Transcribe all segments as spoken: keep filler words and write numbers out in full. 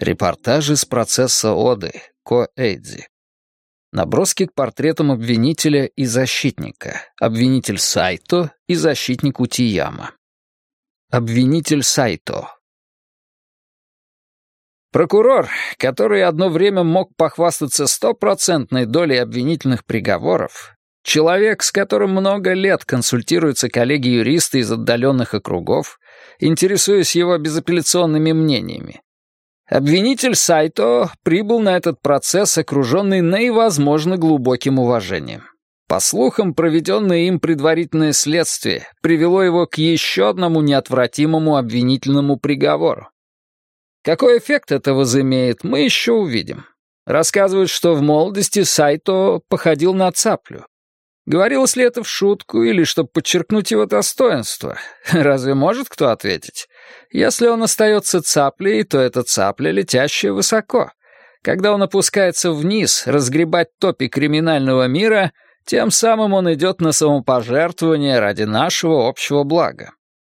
Репортажи с процесса Оды, Коэдзи. Наброски к портретам обвинителя и защитника. Обвинитель Сайто и защитник Утияма. Обвинитель Сайто. Прокурор, который одно время мог похвастаться стопроцентной долей обвинительных приговоров, человек, с которым много лет консультируются коллеги-юристы из отдаленных округов, интересуясь его безапелляционными мнениями. Обвинитель Сайто прибыл на этот процесс, окруженный наивозможно глубоким уважением. По слухам, проведенное им предварительное следствие привело его к еще одному неотвратимому обвинительному приговору. Какой эффект это возымеет, мы еще увидим. Рассказывают, что в молодости Сайто походил на цаплю. Говорилось ли это в шутку или чтобы подчеркнуть его достоинство? Разве может кто ответить? Если он остается цаплей, то это цапля, летящая высоко. Когда он опускается вниз, разгребать топи криминального мира, тем самым он идет на самопожертвование ради нашего общего блага.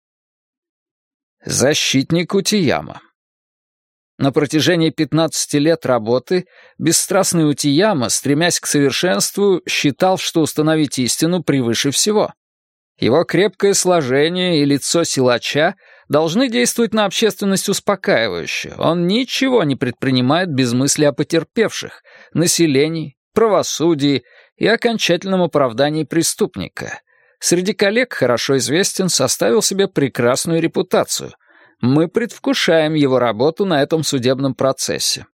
Защитник Утияма. На протяжении пятнадцати лет работы бесстрастный Утияма, стремясь к совершенству, считал, что установить истину превыше всего. Его крепкое сложение и лицо силача должны действовать на общественность успокаивающе. Он ничего не предпринимает без мысли о потерпевших, населении, правосудии и окончательном оправдании преступника. Среди коллег хорошо известен, составил себе прекрасную репутацию. Мы предвкушаем его работу на этом судебном процессе.